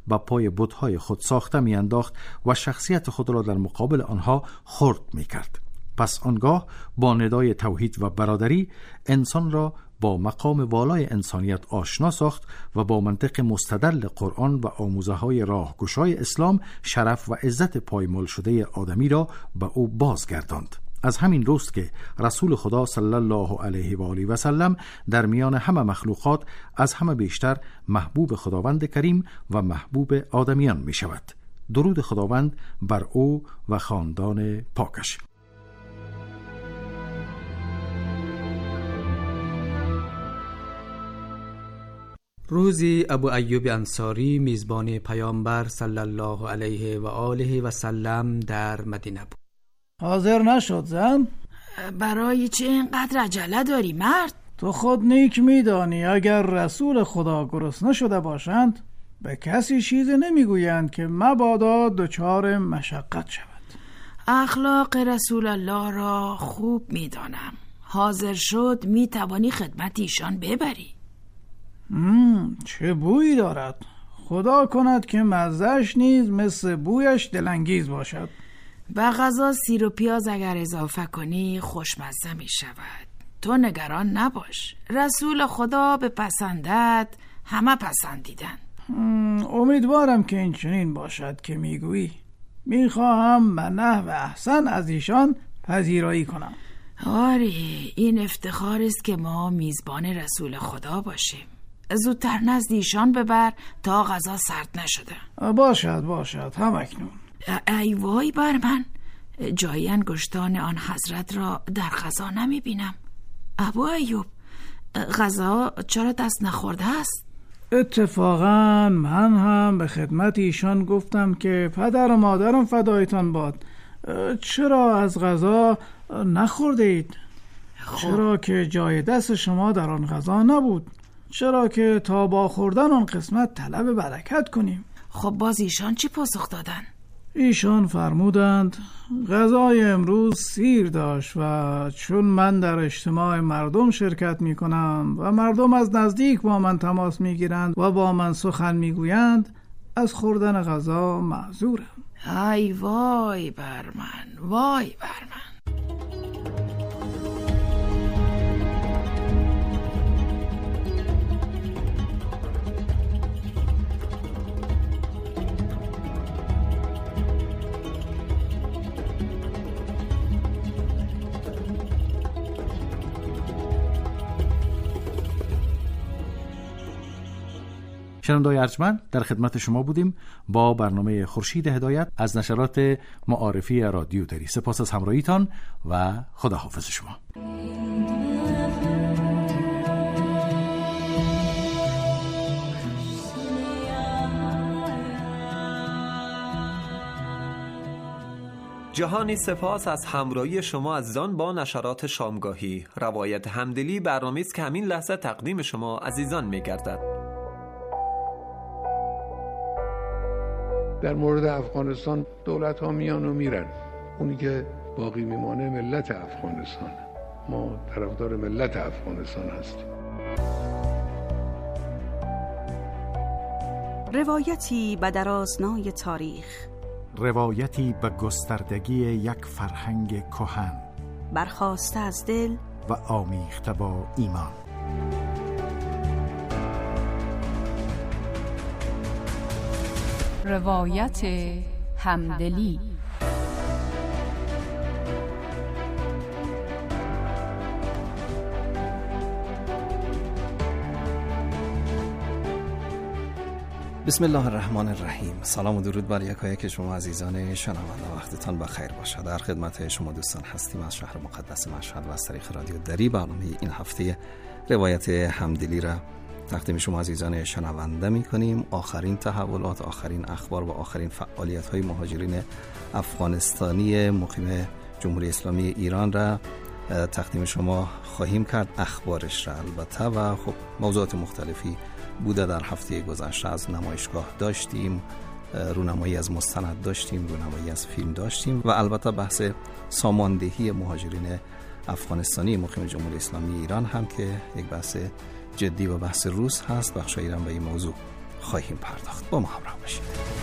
به پای بت‌های خود ساخته می‌انداخت و شخصیت خود را در مقابل آنها خرد می‌کرد. پس آنگاه با ندای توحید و برادری انسان را با مقام والای انسانیت آشنا ساخت و با منطق مستدل قرآن و آموزه‌های راهگشای اسلام شرف و عزت پایمال شده آدمی را به او بازگرداند. از همین روست که رسول خدا صلی الله علیه و آله و سلم در میان همه مخلوقات از همه بیشتر محبوب خداوند کریم و محبوب آدمیان می شود. درود خداوند بر او و خاندان پاکش. روزی ابو ایوب انصاری میزبان پیامبر صلی الله علیه و آله و سلم در مدینه بود. حاضر نشد زن؟ برای چه اینقدر عجله داری مرد؟ تو خود نیک میدانی اگر رسول خدا گرسنه شده باشند به کسی چیزی نمیگویند که مبادا دچار مشقت شود. اخلاق رسول الله را خوب میدانم. حاضر شد میتوانی خدمت ایشان ببری. چه بویی دارد. خدا کند که مزهش نیز مثل بویش دلانگیز باشد. به غذا سیر و پیاز اگر اضافه کنی خوشمزه می شود. تو نگران نباش. رسول خدا به پسندت همه پسندیدن. امیدوارم که این چنین باشد که میگویی. میخواهم به نحو احسن از ایشان پذیرایی کنم. آره، این افتخار است که ما میزبان رسول خدا باشیم. زودتر نزد ایشان ببر تا غذا سرد نشده. باشد همکنون. ای وای بر من، جای انگشتان آن حضرت را در غذا نمی بینم. ابو ایوب، غذا چرا دست نخورده است؟ اتفاقا من هم به خدمت ایشان گفتم که پدر و مادرم فدایتان باد، چرا از غذا نخورده اید؟ چرا که جای دست شما در آن غذا نبود؟ چرا که تا با خوردن آن قسمت طلب برکت کنیم؟ خب باز ایشان چی پاسخ دادن؟ ایشان فرمودند غذای امروز سیر داشت و چون من در اجتماع مردم شرکت می کنم و مردم از نزدیک با من تماس می گیرند و با من سخن می گویند، از خوردن غذا معذورم. ای وای بر من، وای بر من. شنونده‌های ارجمند، در خدمت شما بودیم با برنامه خورشید هدایت از نشرات معارفی رادیو دری. سپاس از همراهیتان و خداحافظ شما. جهانی سپاس از همراهی شما عزیزان با نشرات شامگاهی. روایت همدلی برنامه‌ای است که همین لحظه تقدیم شما عزیزان می‌گردد. در مورد افغانستان دولت ها میان و میرن، اونی که باقی میمانه ملت افغانستان. ما طرفدار ملت افغانستان هستیم. روایتی به درازنای تاریخ، روایتی به گستردگی یک فرهنگ کهن، برخاسته از دل و آمیخته با ایمان. روایت همدلی. بسم الله الرحمن الرحیم. سلام و درود بر یکایک شما عزیزان شنونده. وقتتان بخیر باشد. در خدمت شما دوستان هستیم از شهر مقدس مشهد و از طریق رادیو دری. برنامه این هفته روایت همدلی را تقدیم شما عزیزان شنونده می کنیم. آخرین تحولات، آخرین اخبار و آخرین فعالیت های مهاجرین افغانستانی مقیم جمهوری اسلامی ایران را تقدیم شما خواهیم کرد، اخبارش را البته. و خب موضوعات مختلفی بوده. در هفته گذشته از نمایشگاه داشتیم، رونمایی از مستند داشتیم، رونمایی از فیلم داشتیم و البته بحث ساماندهی مهاجرین افغانستانی مقیم جمهوری اسلامی ایران هم که یک بحث جدی و بحث روز هست. بخشایی را به این موضوع خواهیم پرداخت. با ما همراه باشید.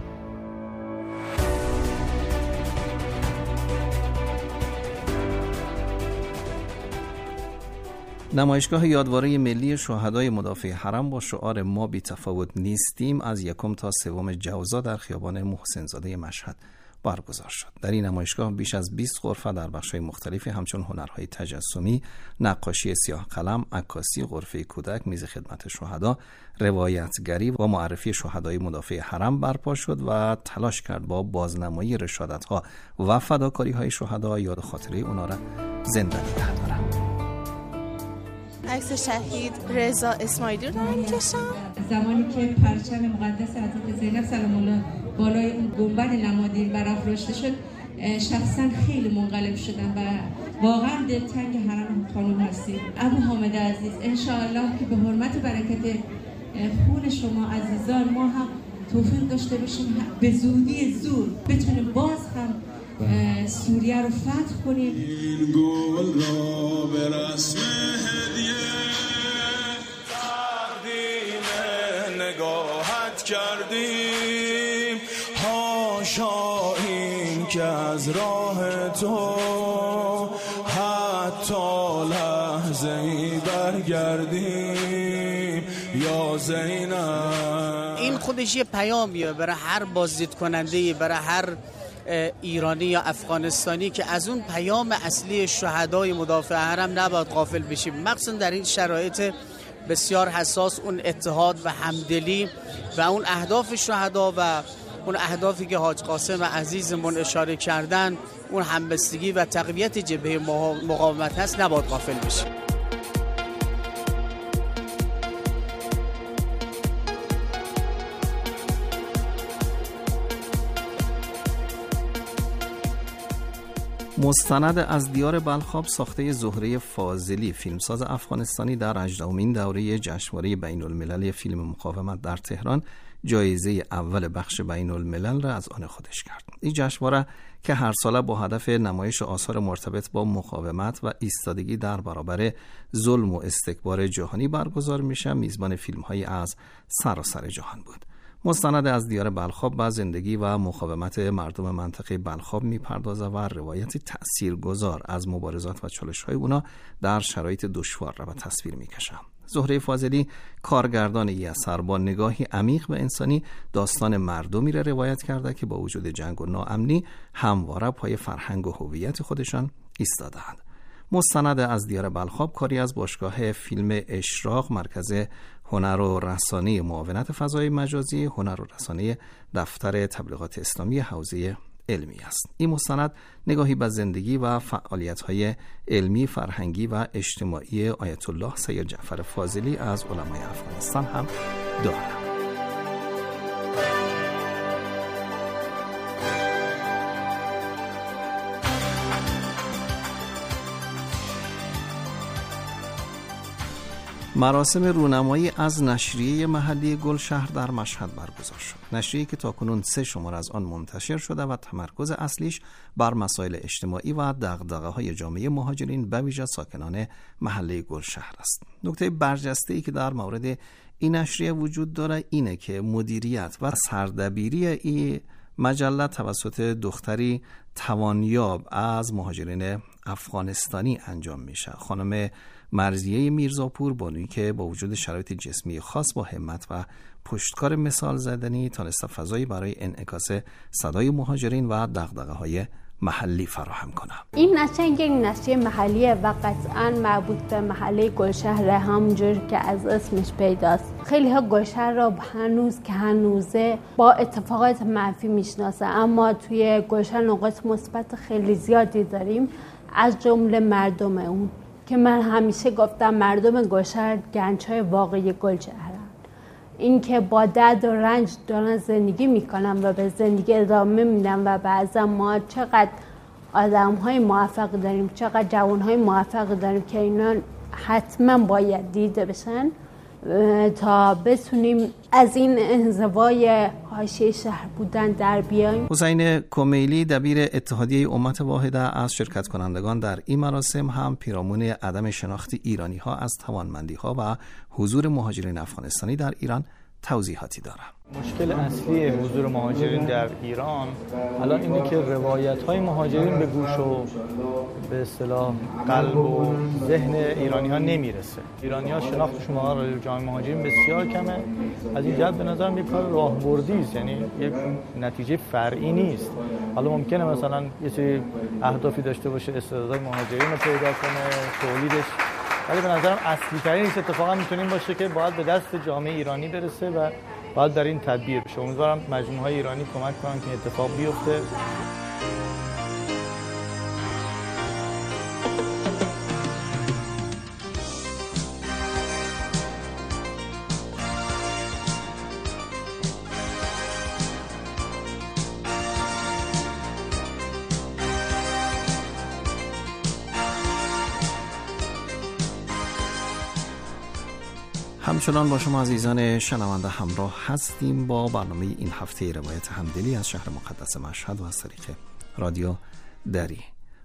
نمایشگاه یادواره ملی شهدای مدافع حرم با شعار ما بی تفاوت نیستیم از 1 تا 3 جوزا در خیابان محسنزاده مشهد برگزار شد. در این نمایشگاه بیش از 20 غرفه در بخش‌های مختلفی همچون هنرهای تجسمی، نقاشی سیاه قلم، عکاسی، غرفه کودک، میز خدمت شهدا، روایتگری و معرفی شهدای مدافع حرم برپا شد و تلاش کرد با بازنمایی رشادت‌ها و فداکاری‌های شهدا یاد خاطره اونا را زنده نگه دارند. عکس شهید رضا اسماعیلی رو دارم می‌کشم. زمانی که پرچم مقدس حضرت زینب سلام الله بالای اون گنبد نمادین برافراشته شد، شخصا خیلی منقلب شدم و واقعا دلتنگ حرم خانم هستیم. ابو حامد عزیز، انشاءالله که به حرمت برکت خون شما عزیزان ما هم توفیق داشته باشیم به زودی زور بتونیم باز هم سوریه رو فتح کنیم. این گل را به رسم نگاهت کردیم، هاشا این که از راه تو حتی لحظه ای برگردیم یا زینب. این خودش یه پیامیه برای هر بازدید کننده، برای هر ایرانی یا افغانستانی که از اون پیام اصلی شهدای مدافع حرم نباید غافل بشیم، مخصوصا در این شرایط بسیار حساس. اون اتحاد و همدلی و اون اهداف شهدا و اون اهدافی که حاج قاسم عزیزمون اشاره کردن، اون همبستگی و تقویت جبهه مقاومت هست، نباید غافل بشیم. مستند از دیار بلخاب ساخته زهره فاضلی، فیلمساز افغانستانی، در 18مین دوره جشنواره بین المللی فیلم مقاومت در تهران جایزه اول بخش بین الملل را از آن خودش کرد. این جشنواره که هر ساله با هدف نمایش آثار مرتبط با مقاومت و ایستادگی در برابر ظلم و استکبار جهانی برگزار میشه، میزبان فیلم‌هایی از سراسر جهان بود. مستند از دیار بلخاب به زندگی و مقاومت مردم منطقه بلخاب میپردازه و روایتی تأثیرگذار از مبارزات و چالش‌های اونا در شرایط دشوار را به تصویر میکشه. زهره فاضلی کارگردان این اثر با نگاهی عمیق و انسانی داستان مردمی را روایت کرده که با وجود جنگ و ناامنی همواره پای فرهنگ و هویت خودشان ایستاده‌اند. مستند از دیار بلخاب کاری از باشگاه فیلم اشراق، مرکز هنر و رسانه معاونت فضای مجازی، هنر و رسانه دفتر تبلیغات اسلامی حوزه علمی است. این مستند نگاهی به زندگی و فعالیت‌های علمی، فرهنگی و اجتماعی آیت الله سید جعفر فاضلی از علمای افغانستان هم دارد. مراسم رونمایی از نشریه محلی گلشهر در مشهد برگزار شد. نشریه‌ای که تاکنون 3 شماره از آن منتشر شده و تمرکز اصلیش بر مسائل اجتماعی و دغدغه‌های جامعه مهاجرین به ویژه ساکنان محله گلشهر است. نکته برجسته‌ای که در مورد این نشریه وجود داره اینه که مدیریت و سردبیری این مجله توسط دختری توانیاب از مهاجرین افغانستانی انجام میشه، خانم مرضیه میرزاپور، بانویی که با وجود شرایط جسمی خاص با همت و پشتکار مثال زدنی تانسته فضایی برای انعکاس صدای مهاجرین و دغدغه‌های محلی فراهم کنه. این نشریه یک نشریه محلیه و قطعاً مربوط به محله گلشهر، همونجور که از اسمش پیداست. خیلی ها گلشهر را هنوزه با اتفاقات منفی میشناسه، اما توی گلشهر نقاط مثبت خیلی زیادی داریم، از جمله مردم اون که من همیشه گفتم مردم گلشهر گنج‌های واقعی گلشهرن. این که با درد و رنج دارن زندگی میکنن و به زندگی ادامه میدن و بعضا ما چقدر آدم‌های موفق داریم، چقدر جوان‌های موفق داریم که اینا حتما باید دیده بشن تا بتونیم از این انزوای حاشیه شهر بودن در بیاییم. حسین کمیلی دبیر اتحادیه امت واحده از شرکت کنندگان در این مراسم هم پیرامون عدم شناخت ایرانی ها از توانمندی ها و حضور مهاجرین افغانستانی در ایران توضیحاتی دارم. مشکل اصلی حضور مهاجرین در ایران الان اینه که روایت‌های مهاجرین به گوش و به اصطلاح قلب و ذهن ایرانی‌ها نمیرسه. ایرانی‌ها شناختشون با جامعه مهاجرین بسیار کمه. از این جهت به نظرم یک کار راهبردی است، یعنی یک نتیجه فرعی نیست. حالا ممکنه مثلا یه سری اهدافی داشته باشه، استعدادهای مهاجرین رو پیدا کنه، تولیدش، ولی به نظرم اصلی ترین اتفاقا میتونیم باشه که باید به دست جامعه ایرانی برسه و باید در این تدبیر بشه. امیدوارم مجموعه‌های ایرانی کمک کنن که اتفاق بیفته. همچنان با شما عزیزان شنونده همراه هستیم با برنامه این هفته روایت همدلی از شهر مقدس مشهد و از طریق رادیو دری.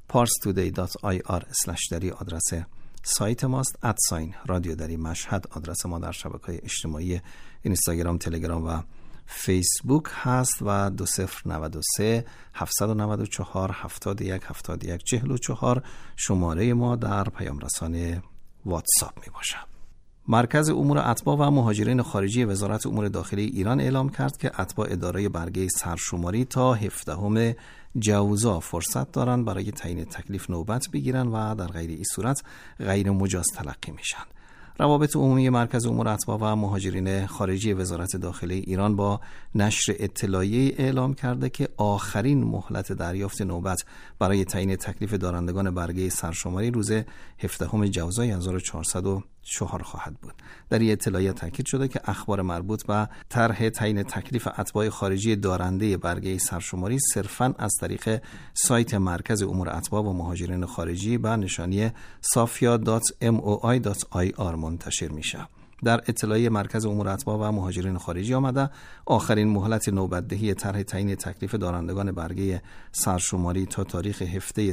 parstoday.ir/dari آدرس سایت ماست. رادیو دری مشهد آدرس ما در شبکه‌های اجتماعی اینستاگرام، تلگرام و فیسبوک هست و 2093 794 71 71 44 شماره ما در پیام رسان واتساپ می باشد. مرکز امور اتباع و مهاجرین خارجی وزارت امور داخلی ایران اعلام کرد که اتباع اداره برگه سرشماری تا 17 جوزا فرصت دارند برای تعیین تکلیف نوبت بگیرن و در غیر این صورت غیر مجاز تلقی میشن. روابط عمومی مرکز امور اتباع و مهاجرین خارجی وزارت داخلی ایران با نشر اطلاعیه اعلام کرده که آخرین مهلت دریافت نوبت برای تعیین تکلیف دارندگان برگه سرشماری روز 17 جوزای 1404 خواهد بود. در این اطلاعیه تاکید شده که اخبار مربوط به طرح تعیین تکلیف اتباع خارجی دارنده برگه سرشماری صرفاً از طریق سایت مرکز امور اتباع و مهاجرین خارجی با نشانی safia.moi.ir منتشر میشه. در اطلاعیه مرکز امور اتباع و مهاجرین خارجی آمده آخرین مهلت نوبت‌دهی طرح تعیین تکلیف دارندگان برگه سرشماری تا تاریخ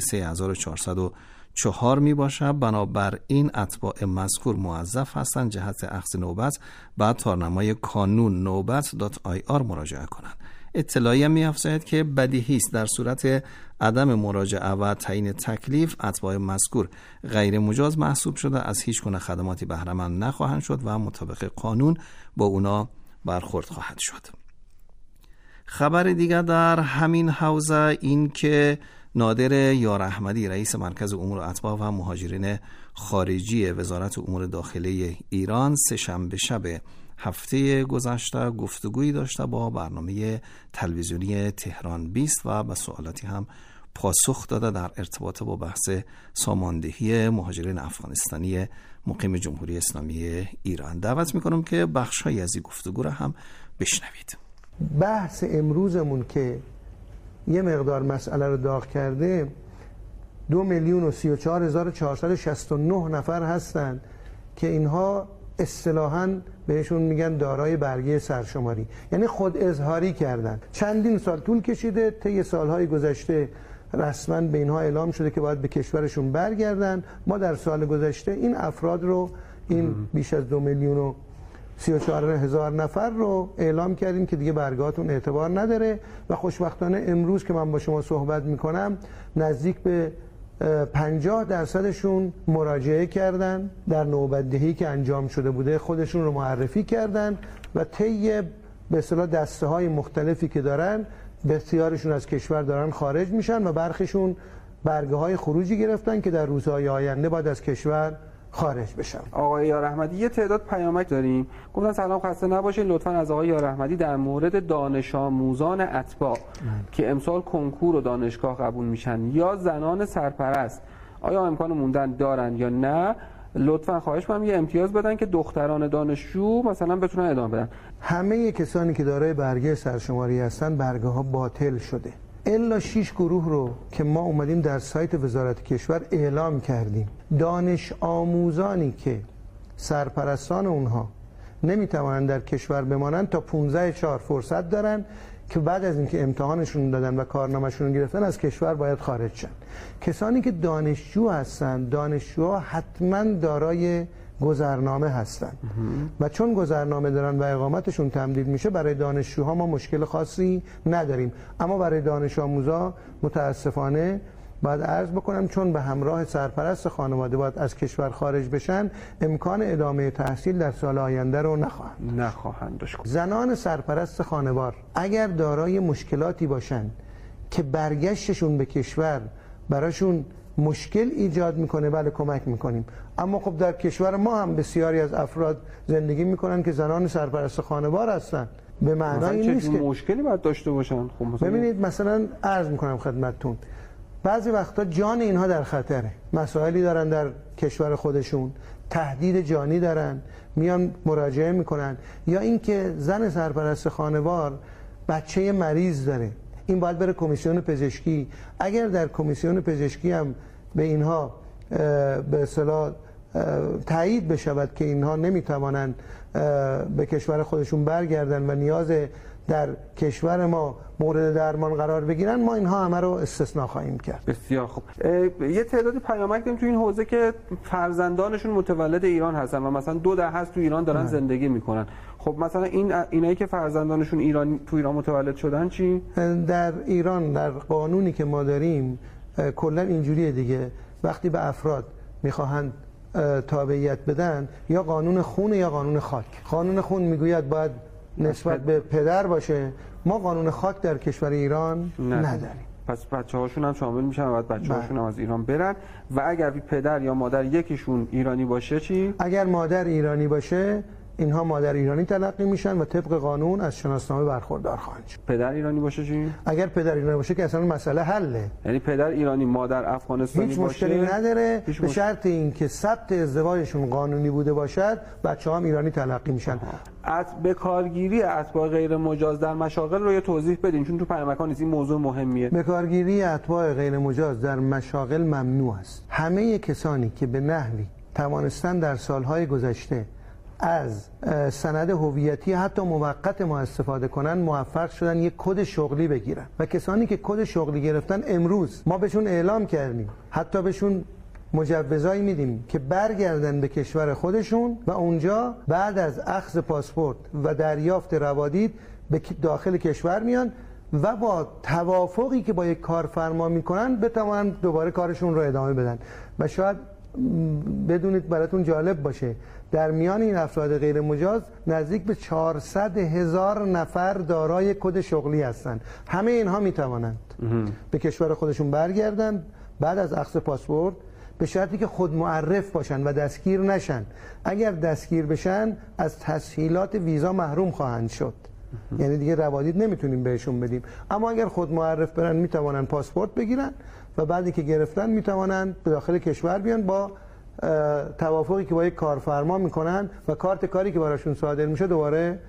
17/3/1404 می باشد. بنابراین اتباع مذکور موظف هستند جهت اخذ نوبت به تارنمای کانون نوبت.ir مراجعه کنند. اطلاعیه می افزاید که بدیهی است در صورت عدم مراجعه و تعیین تکلیف اتباع مذکور غیر مجاز محسوب شده از هیچ گونه خدماتی بهره مند نخواهند شد و مطابق قانون با اونا برخورد خواهد شد. خبر دیگر در همین حوزه این که نادر یار احمدی رئیس مرکز امور اتباع و مهاجرین خارجی وزارت امور داخلی ایران سه‌شنبه شب هفته گذشته گفتگویی داشته با برنامه تلویزیونی تهران 20 و به سوالاتی هم پاسخ داده در ارتباط با بحث ساماندهی مهاجرین افغانستانی مقیم جمهوری اسلامی ایران. دعوت میکنم که بخش‌های از این گفتگو را هم بشنوید. بحث امروزمون که یه مقدار مسئله رو داغ کرده 2,034,469 نفر هستند که اینها اصطلاحاً بهشون میگن دارای برگه سرشماری، یعنی خود اظهاری کردن. چندین سال طول کشیده، طی سالهای گذشته رسما به اینها اعلام شده که باید به کشورشون برگردن. ما در سال گذشته این افراد رو، این بیش از 2,034,000 نفر رو اعلام کردیم که دیگه برگهاتون اعتبار نداره و خوشبختانه امروز که من با شما صحبت میکنم نزدیک به 50%شون مراجعه کردن، در نوبت‌دهی که انجام شده بوده خودشون رو معرفی کردن و طی به اصطلاح دسته‌های مختلفی که دارن بسیارشون از کشور دارن خارج میشن و برخیشون برگه‌های خروجی گرفتن که در روزهای آینده باید از کشور خارج بشن. آقای یار احمدی یه تعداد پیامک داریم. گفتن سلام، خسته نباشید، لطفاً از آقای یار احمدی در مورد دانش آموزان اتباع که امسال کنکور و دانشگاه قبول میشن یا زنان سرپرست آیا امکان موندن دارن یا نه، لطفاً خواهش می‌کنم یه امتیاز بدن که دختران دانشجو مثلا بتونن ادامه بدن. همه کسانی که دارای برگه سرشماری هستن برگه‌ها باطل شده. الا 6 گروه رو که ما اومدیم در سایت وزارت کشور اعلام کردیم. دانش آموزانی که سرپرستان اونها نمیتوانند در کشور بمانند تا 15/4 فرصت دارن که بعد از اینکه امتحانشون دادن و کارنامه‌شون رو گرفتن از کشور باید خارج شن. کسانی که دانشجو هستند، دانشجوها حتما دارای گذرنامه هستن و چون گذرنامه دارن و اقامتشون تمدید میشه، برای دانشجوها ما مشکل خاصی نداریم. اما برای دانش آموزا متاسفانه باید عرض بکنم چون به همراه سرپرست خانواده باید از کشور خارج بشن، امکان ادامه تحصیل در سال آینده رو نخواهند داشت. زنان سرپرست خانوار اگر دارای مشکلاتی باشن که برگشتشون به کشور براشون مشکل ایجاد میکنه، بله کمک میکنیم. اما خب در کشور ما هم بسیاری از افراد زندگی میکنن که زنان سرپرست خانوار هستن. به معنای نیست که مشکلی باید داشته باشن. خب ببینید مثلا عرض میکنم خدمتتون، بعضی وقتا جان اینها در خطره، مسائلی دارن در کشور خودشون، تهدید جانی دارن، میان مراجعه میکنن، یا اینکه زن سرپرست خانوار بچه مریض داره، این باید بره کمیسیون پزشکی. اگر در کمیسیون پزشکی هم به اینها به اصطلاح تایید بشود که اینها نمیتوانند به کشور خودشون برگردن و نیاز در کشور ما مورد درمان قرار بگیرن، ما اینها همه رو استثناء خواهیم کرد. بسیار خوب. یه تعدادی پیامک داریم تو این حوزه که فرزندانشون متولد ایران هستن و مثلا 2 دهه هست تو ایران دارن زندگی میکنن. خب مثلا اینایی که فرزندانشون تو ایران متولد شدن چی؟ در ایران در قانونی که ما داریم کلا اینجوریه دیگه، وقتی به افراد میخواهند تابعیت بدن یا قانون خون یا قانون خاک. قانون خون میگوید باید نسبت به پدر باشه، ما قانون خاک در کشور ایران نداریم. پس بچه‌هاشون هم شامل میشن و بعد بچه‌هاشون هم از ایران برن. و اگر پدر یا مادر یکیشون ایرانی باشه چی؟ اگر مادر ایرانی باشه اینها مادر ایرانی تلقی میشن و طبق قانون از شناسنامه برخوردار خواهند شد. پدر ایرانی باشه چی؟ اگر پدر ایرانی باشه که اصلا مسئله حله. یعنی پدر ایرانی مادر افغانستانی هیچ باشه مشکلی نداره، به شرط اینکه ثبت ازدواجشون قانونی بوده باشد، بچه‌ها هم ایرانی تلقی میشن. به کارگیری اتباع غیر مجاز در مشاغل رو یه توضیح بدین چون تو پیامکان این موضوع مهمیه. به کارگیری اتباع غیر مجاز در مشاغل ممنوع است. همه کسانی که به نحوی توانستن در سالهای گذشته از سند هویتی حتی موقت ما استفاده کنن، موفق شدن یک کد شغلی بگیرن و کسانی که کد شغلی گرفتن امروز ما بهشون اعلام کردیم، حتی بهشون مجوزایی میدیم که برگردن به کشور خودشون و اونجا بعد از اخذ پاسپورت و دریافت روادید به داخل کشور میان و با توافقی که با یک کارفرما میکنن بتوانن دوباره کارشون رو ادامه بدن. و شاید بدونید براتون جالب باشه در میان این افراد غیر مجاز نزدیک به 400,000 نفر دارای کد شغلی هستند. همه اینها میتوانند به کشور خودشون برگردن بعد از اخذ پاسپورت، به شرطی که خود معرف باشن و دستگیر نشن. اگر دستگیر بشن از تسهیلات ویزا محروم خواهند شد، یعنی دیگه روادید نمیتونیم بهشون بدیم. اما اگر خود معرف برن میتوانن پاسپورت بگیرن و بعدی که گرفتن میتوانن به داخل کشور بیان با توافقی که با یک کارفرما میکنن و کارت کاری که براشون صادر میشه دوباره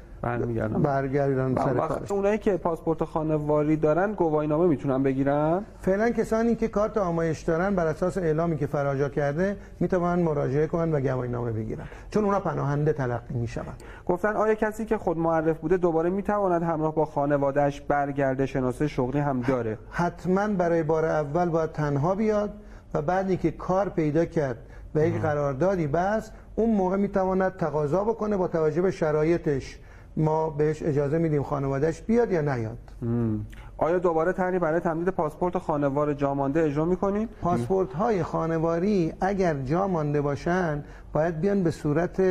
برگردن سر کار. اونایی که پاسپورت خانواری دارن گواهینامه میتونن بگیرن؟ فعلا کسانی که کارت آمایش دارن بر اساس اعلامی که فراجا کرده میتونن مراجعه کنن و گواهینامه بگیرن، چون اونا پناهنده تلقی میشن. گفتن آیا کسی که خود معرف بوده دوباره میتواند همراه با خانواده‌اش برگرده؟ شناسه شغلی هم داره؟ حتما برای بار اول باید تنها بیاد و بعدی که کار پیدا کرد و یک قراردادی بس، اون موقع میتواند تقاضا بکنه با توجه به شرایطش ما بهش اجازه میدیم خانوادهش بیاد یا نیاد. آیا دوباره طرحی برای تمدید پاسپورت خانوار جا مانده اجرا میکنید؟ پاسپورت های خانواری اگر جا مانده باشن باید بیان به صورت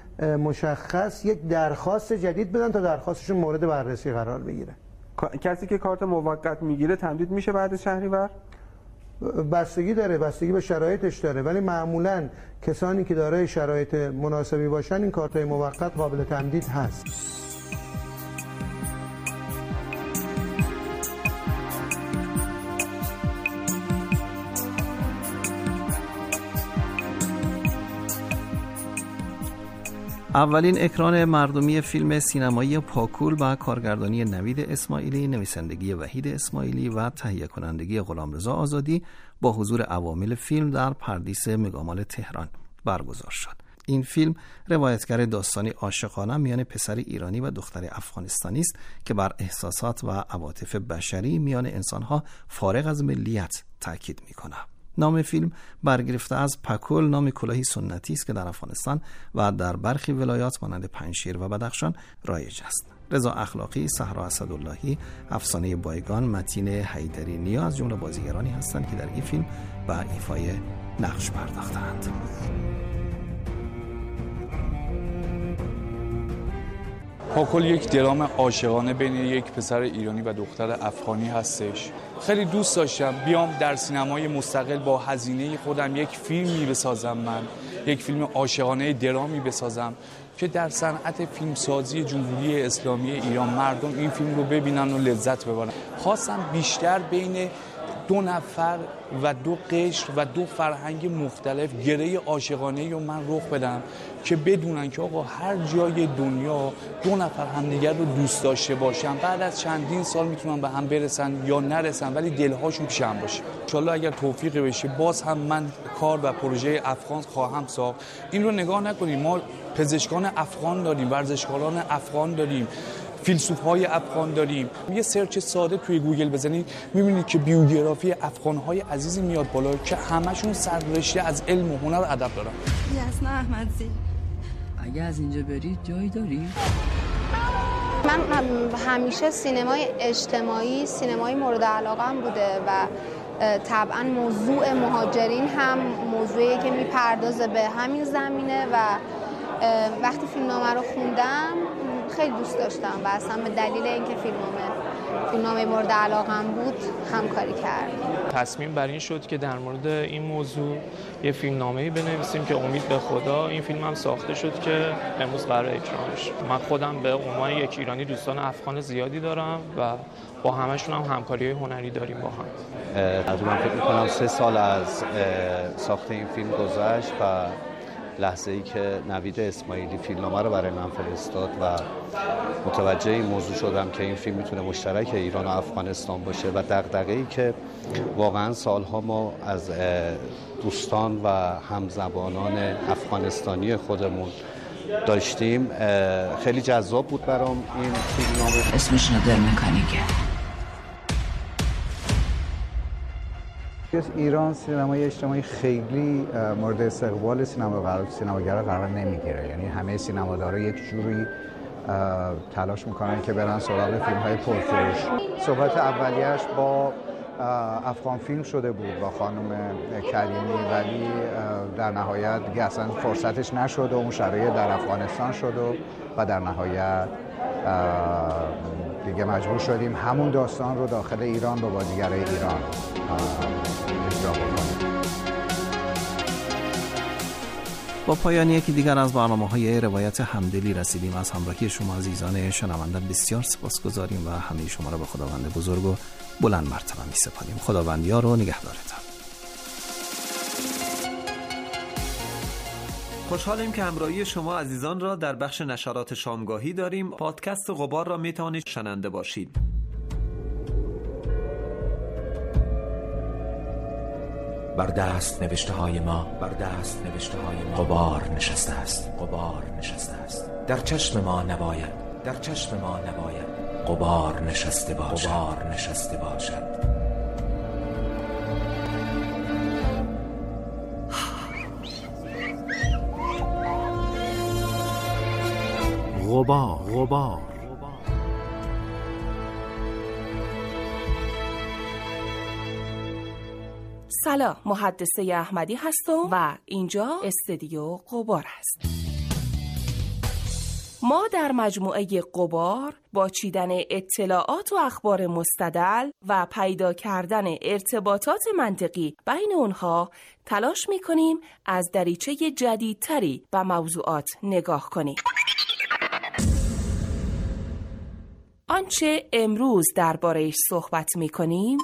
مشخص یک درخواست جدید بدن تا درخواستشون مورد بررسی قرار بگیره. کسی که کارت موقت میگیره تمدید میشه بعد شهریور؟ بستگی داره، بستگی به شرایطش داره، ولی معمولا کسانی که دارای شرایط مناسبی باشن این کارت‌های موقت قابل تمدید هست. اولین اکران مردمی فیلم سینمایی پاکول با کارگردانی نوید اسماعیلی، نویسندگی وحید اسماعیلی و تهیه کنندگی غلامرضا آزادی با حضور عوامل فیلم در پردیس مگامال تهران برگزار شد. این فیلم روایتگر داستانی عاشقانه میان پسر ایرانی و دختر افغانستانی است که بر احساسات و عواطف بشری میان انسانها فارغ از ملیت تاکید میکنه. نام فیلم برگرفته از پکول، نام کلاهی سنتی است که در افغانستان و در برخی ولایات مانند پنجشیر و بدخشان رایج است. رضا اخلاقی، صحرا اسداللهی، افسانه بایگان، متین حیدری نیا از جمله بازیگرانی هستند که در این فیلم به ایفای نقش پرداختند. پاکول یک درام عاشقانه بین یک پسر ایرانی و دختر افغانی هستش. خیلی دوست داشتم بیام در سینمای مستقل با هزینه خودم یک فیلمی بسازم، من یک فیلم عاشقانه درامی بسازم که در صنعت فیلمسازی جمهوری اسلامی ایران مردم این فیلم رو ببینن و لذت ببرن. خواستم بیشتر بین دو نفر و دو قشر و دو فرهنگ مختلف گره عاشقانه‌ای رو من رخ بدم که بدونن که آقا هر جای دنیا دو نفر همدیگر رو دوست داشته باشن، بعد از چندین سال میتونن به هم برسن یا نرسن ولی دلهاشون پیش هم باشه. انشالله اگر توفیق بشه باز هم من کار و پروژه افغان خواهم ساخت. این رو نگاه نکنید، ما پزشکان افغان داریم، ورزشکاران افغان داریم، فیلسوف‌های افغان داریم. یه سرچ ساده توی گوگل بزنید می‌بینید که بیوگرافی افغان‌های عزیزی میاد بالا که همشون سررشته از علم و هنر و ادب دارن. یاسنا احمدزی، اگه از اینجا برید جایی داری؟ من همیشه سینمای اجتماعی سینمای مورد علاقه‌ام بوده و طبعا موضوع مهاجرین هم موضوعی که میپردازه به همین زمینه و وقتی فیلمنامه رو خوندم خیلی دوست داشتم و اصلا به دلیل اینکه فیلمنامه مورد علاقه‌ام بود همکاری کردم. تصمیم بر این شد که در مورد این موضوع یه فیلمنامه‌ای بنویسیم که امید به خدا این فیلم هم ساخته شد که امروز قرار اکرام بشه. من خودم به عنوان یک ایرانی دوستان افغان زیادی دارم و با همشون هم همکاری‌های هنری داریم با هم. من فکر می‌کنم 3 سال از ساخت این فیلم گذشت و لحظه‌ای که نوید اسماعیلی فیلمنامه رو برای من فرستاد و متوجه این موضوع شدم که این فیلم میتونه مشترک ایران و افغانستان باشه و دغدغه‌ای که واقعا سالها ما از دوستان و همزبانان افغانستانی خودمون داشتیم خیلی جذاب بود برام این فیلمنامه. اسمش نادر مکانیکه. ایران سینمای اجتماعی خیلی مورد استقبال سینماگرا قرار نمیگیره، یعنی همه سینمادارا یک جوری تلاش میکنن که برن سراغ فیلم‌های پرفروش. صحبت اولیه‌اش با افغان فیلم شده بود با خانم کریمی، ولی در نهایت دیگه اصلا فرصتش نشد و اون شرایط در افغانستان شد و در نهایت دیگه مجبور شدیم همون داستان رو داخل ایران با بازیگرای ایران اجرا بکنیم. با پایان یکی دیگر از برنامه‌های روایت همدلی رسیدیم. از همراهی شما عزیزان شنونده بسیار سپاسگزاریم و همه شما را به خداوند بزرگ و بلند مرتبه می‌سپاریم. خداوند یار و نگهدارتان. خوشحالیم که همراهی شما عزیزان را در بخش نشرات شامگاهی داریم. پادکست غبار را میتوانید شنونده باشید. بر دست نوشته های ما غبار نشسته است. در چشم ما نباید غبار نشسته باشد. غبار سلام، محدثه احمدی هستم و اینجا استودیو غبار است. ما در مجموعه غبار با چیدن اطلاعات و اخبار مستدل و پیدا کردن ارتباطات منطقی بین اونها تلاش می‌کنیم از دریچه جدیدتری به موضوعات نگاه کنیم. آنچه امروز درباره‌اش صحبت می‌کنیم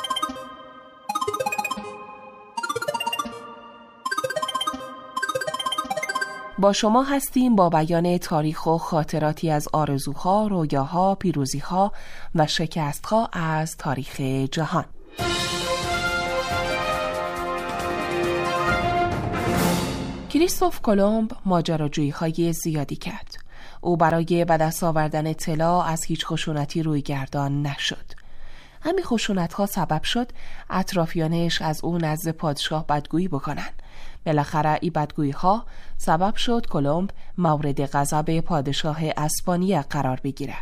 با شما هستیم با بیان تاریخ و خاطراتی از آرزوها، رویاها، پیروزیها و شکستها از تاریخ جهان. کریستوف کلمب ماجراجویی‌های زیادی کرد. او برای به دست آوردن طلا از هیچ خشونتی روی گردان نشد. همین خشونت‌ها سبب شد اطرافیانش از او نزد پادشاه بدگویی بکنند. بالاخره این بدگویی‌ها سبب شد کلمب مورد غضب پادشاه اسپانیا قرار بگیرد.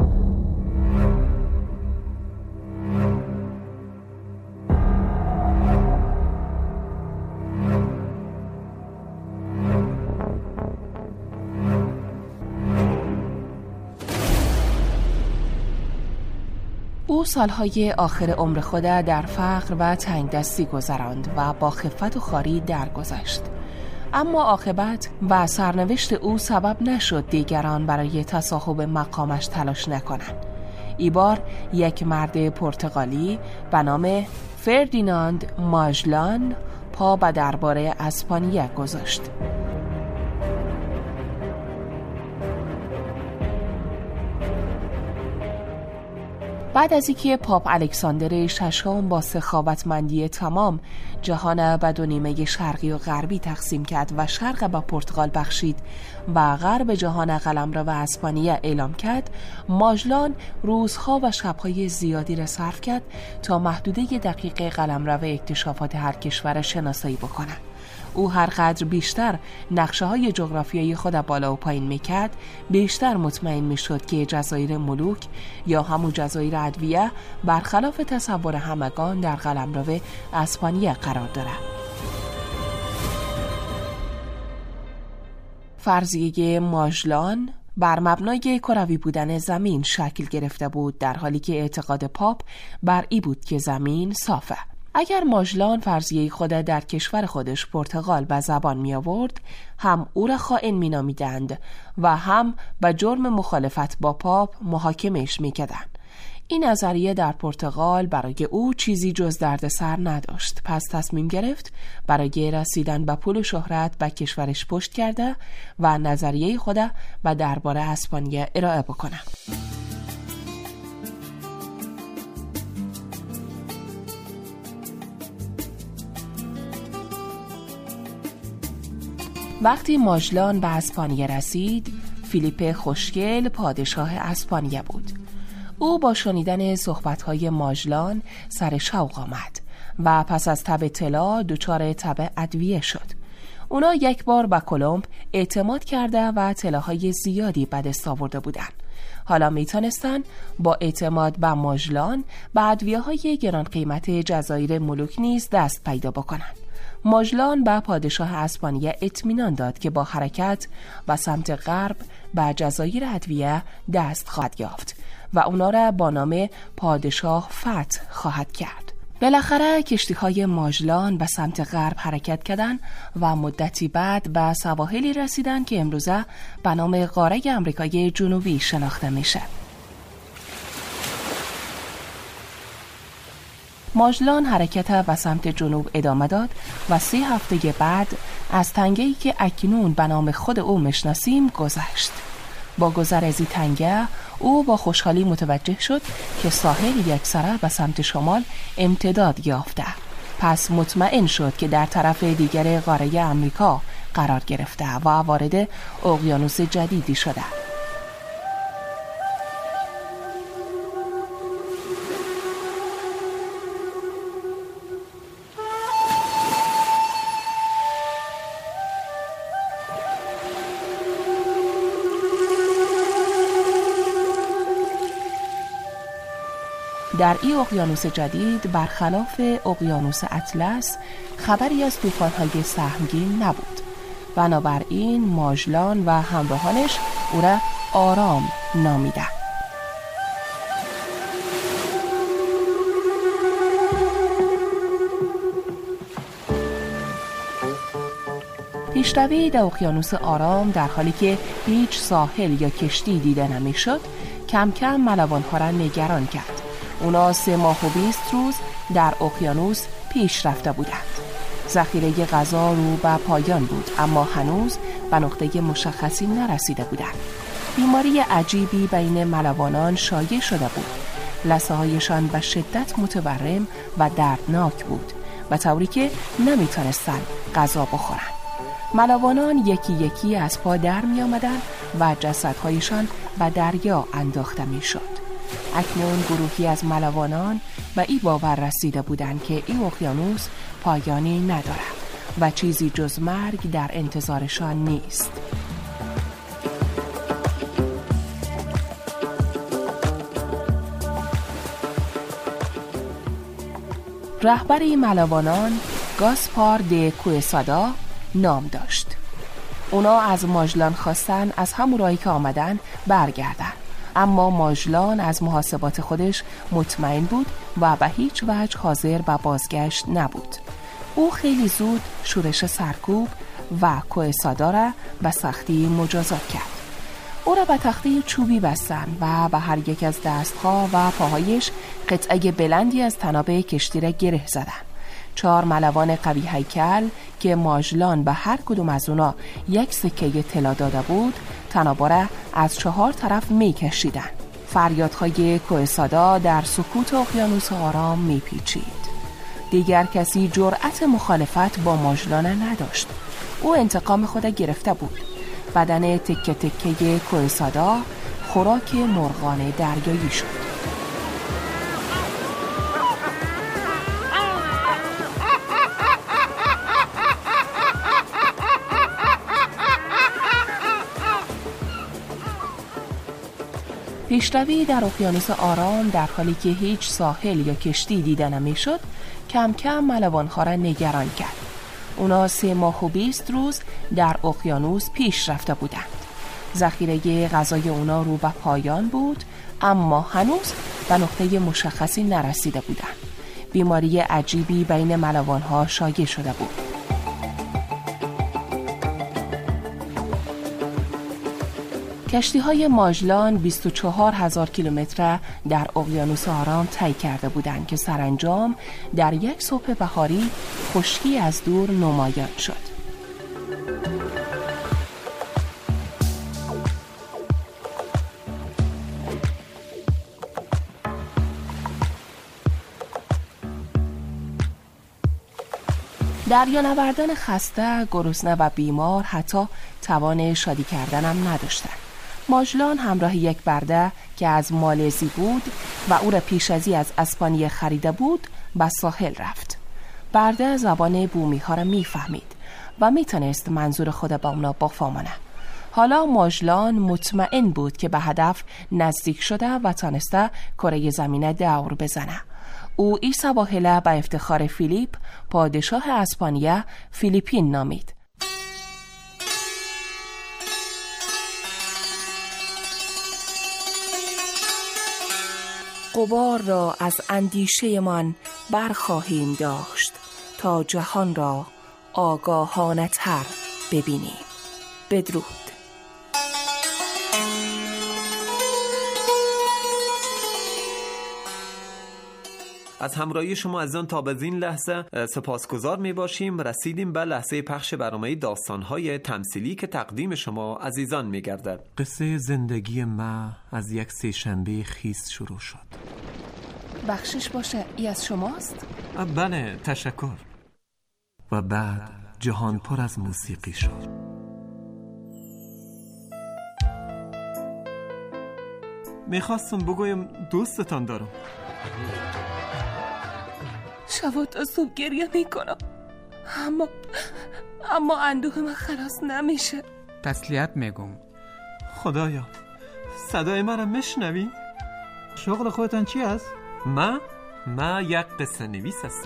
او سالهای آخر عمر خود در فقر و تنگدستی گذراند و با خفت و خواری درگذشت. اما عاقبت و سرنوشت او سبب نشد دیگران برای تصاحب مقامش تلاش نکنند. این بار یک مرد پرتغالی به نام فردیناند ماژلان پا به دربار اسپانیا گذاشت. بعد از اینکه پاپ الکساندر ششم با سخاوتمندی تمام جهان به دو نیمه شرقی و غربی تقسیم کرد و شرق به پرتغال بخشید و غرب جهان قلمرو و اسپانیا اعلام کرد، ماژلان روزها و شبهای زیادی را صرف کرد تا محدوده دقیق قلمرو و اکتشافات هر کشور شناسایی بکند. او هر قدر بیشتر نقشه‌های جغرافیایی خود بالا و پایین می‌کرد، بیشتر مطمئن می‌شد که جزایر ملوک یا همون جزایر ادویه برخلاف تصور همگان در قلمرو اسپانیا قرار دارد. فرضیه ماژلان بر مبنای کروی بودن زمین شکل گرفته بود، در حالی که اعتقاد پاپ بر این بود که زمین صافه. اگر ماژلان فرضیه خود در کشور خودش پرتغال به زبان می آورد، هم او را خائن می نامیدند و هم به جرم مخالفت با پاپ محاکمش می کردند. این نظریه در پرتغال برای او چیزی جز دردسر نداشت. پس تصمیم گرفت برای رسیدن به پول و شهرت به کشورش پشت کرده و نظریه خود به دربار اسپانیا ارائه بکنه. وقتی ماژلان به اسپانیا رسید، فیلیپ خوشگل پادشاه اسپانیا بود. او با شنیدن صحبت‌های ماژلان سر شوق آمد و پس از تب طلا دچار تب ادویه شد. اونا یک بار به کلمب اعتماد کرده و طلاهای زیادی به دست آورده بودند. حالا میتونستن با اعتماد به ماژلان به ادویه‌های گران قیمت جزایر ملوک نیز دست پیدا بکنند. ماژلان به پادشاه اسپانیا اطمینان داد که با حرکت و سمت غرب به جزایر ادویه دست خواهد یافت و اونا را با نام پادشاه فتح خواهد کرد. بالاخره کشتی‌های ماژلان به سمت غرب حرکت کردند و مدتی بعد به سواحلی رسیدند که امروزه به نام قاره امریکای جنوبی شناخته میشه. ماژلان حرکت به سمت جنوب ادامه داد و 3 هفته بعد از تنگه‌ای که اکنون به نام خود او میشناسیم گذشت. با گذر از این تنگه او با خوشحالی متوجه شد که ساحل یکسره به سمت شمال امتداد یافته. پس مطمئن شد که در طرف دیگر قاره امریکا قرار گرفته و وارد اقیانوس جدیدی شده. در این اقیانوس جدید برخلاف اقیانوس اطلس خبری از طوفان‌های سهمگین نبود. بنابراین ماژلان و همراهانش او را آرام نامیدند. پیشروی در اقیانوس آرام در حالی که هیچ ساحل یا کشتی دیده نمی‌شد، کم کم ملوان‌ها را نگران کرد. اونا 3 ماه و 20 روز در اقیانوس پیش رفته بودند. ذخیره غذا رو به پایان بود، اما هنوز به نقطه مشخصی نرسیده بودند. بیماری عجیبی بین ملوانان شایع شده بود. لثه هایشان به شدت متورم و دردناک بود، به طوری که نمیتونستند غذا بخورند. ملوانان یکی یکی از پا در می آمدن و جسدهایشان به دریا انداخته می شد. اکنون گروهی از ملوانان به این باور رسیده بودند که این اقیانوس پایانی ندارد و چیزی جز مرگ در انتظارشان نیست. رهبر ملوانان گاسپار د کوئسادا نام داشت. اونا از ماژلان خواستن از همون راهی که آمدن برگردن، اما ماژلان از محاسبات خودش مطمئن بود و به هیچ وجه حاضر به بازگشت نبود. او خیلی زود شورش سرکوب و کوئسادا را به سختی مجازات کرد. او را به تخته چوبی بستن و به هر یک از دستها و پاهایش قطعه بلندی از تناب کشتی را گره زدن. 4 ملوان قوی هیکل که ماژلان به هر کدوم از اونا یک سکه طلا داده بود، تنابا را از 4 طرف می کشیدن. فریادهای کوئسادا در سکوت اقیانوس آرام می پیچید. دیگر کسی جرأت مخالفت با ماژلان نداشت. او انتقام خود گرفته بود. بدن تکه تکه کوئسادا خوراک مرغان دریایی شد. پیشروی در اقیانوس آرام در حالی که هیچ ساحل یا کشتی دیده نمی‌شد، کم کم ملوان‌ها را نگران کرد. اونا 3 ماه و 20 روز در اقیانوس پیش رفته بودند. ذخیره غذای اونا رو به پایان بود، اما هنوز به نقطه مشخصی نرسیده بودند. بیماری عجیبی بین ملوان‌ها شایع شده بود. کشتی‌های ماژلان 24,000 کیلومتر در اقیانوس آرام طی کرده بودند که سرانجام در یک صبح بهاری خشکی از دور نمایان شد. دریانوردان خسته، گرسنه و بیمار حتی توان شادی کردنم نداشتند. ماژلان همراه یک برده که از مالزی بود و او را پیشازی از اسپانیه خریده بود به ساحل رفت. برده زبان بومی ها را می فهمید و می تونست منظور خود با اونا بفهمه. حالا ماژلان مطمئن بود که به هدف نزدیک شده و تونسته کره زمین دور بزنه. او این سواحل به افتخار فیلیپ، پادشاه اسپانیا، فیلیپین نامید. غبار را از اندیشه من برخواهیم داشت تا جهان را آگاهانه تر ببینیم. بدرود. از همراهی شما عزیزان تا به این لحظه سپاسگزار می باشیم. رسیدیم به لحظه پخش برنامه داستان‌های تمثیلی که تقدیم شما عزیزان می گردد. قصه زندگی ما از یک سه‌شنبه خیس شروع شد. بخشش باشه، ای از شماست؟ بله، تشکر. و بعد جهان پر از موسیقی شد. میخواستم بگویم دوستتان دارم. شب تا صبح گریه میکنم، اما اندوه من خلاص نمیشه. تسلیت میگم. خدایا، صدای من رو میشنوی؟ شغل خودتان چی است؟ من یک قصه نویس هستم.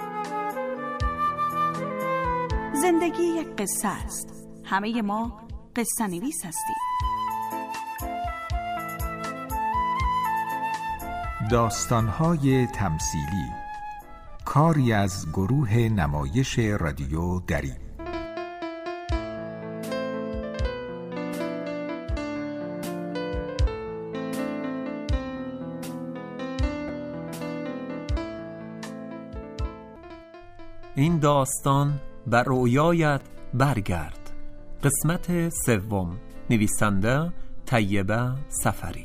زندگی یک قصه است. همه ما قصه نویس هستیم. داستان‌های تمثیلی، کاری از گروه نمایش رادیو دری. این داستان بر رویایت برگرد. قسمت 3. نویسنده طیبه سفری.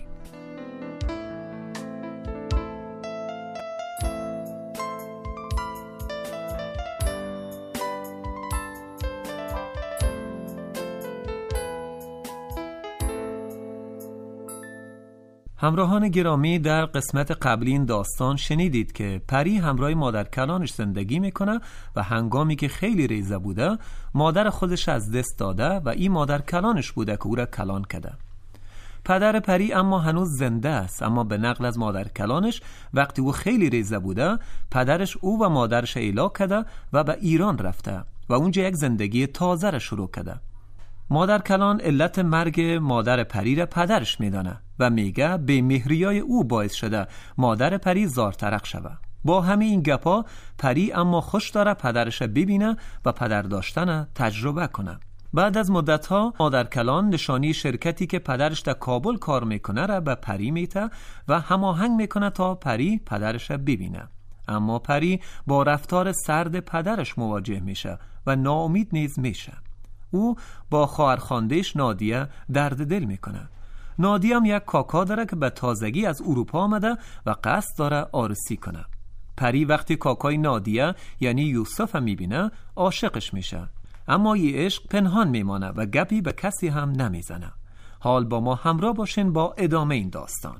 همراهان گرامی، در قسمت قبلی این داستان شنیدید که پری همراه مادر کلانش زندگی میکنه و هنگامی که خیلی ریزه بوده مادر خودش از دست داده و این مادر کلانش بوده که او را کلان کرده. پدر پری اما هنوز زنده است، اما به نقل از مادر کلانش وقتی او خیلی ریزه بوده پدرش او و مادرش ایلا کرده و به ایران رفته و اونجا یک زندگی تازه را شروع کرده. مادر کلان علت مرگ مادر پری را پدرش میدانه و میگه به مهریای او باعث شده مادر پری زارترق شوه. با همه این گپا پری اما خوش داره پدرش ببینه و پدر داشتن تجربه کنه. بعد از مدتها مادر کلان نشانی شرکتی که پدرش در کابل کار میکنه را به پری میته و هماهنگ میکنه تا پری پدرش ببینه. اما پری با رفتار سرد پدرش مواجه میشه و ناامید نیز میشه. او با خواهرخوانده‌اش نادیه درد دل میکنه. نادیه هم یک کاکا داره که به تازگی از اروپا آمده و قصد داره عروسی کنه. پری وقتی کاکای نادیه یعنی یوسف هم میبینه عاشقش میشه، اما این عشق پنهان میمانه و گپی به کسی هم نمیزنه. حال با ما همراه باشین با ادامه این داستان.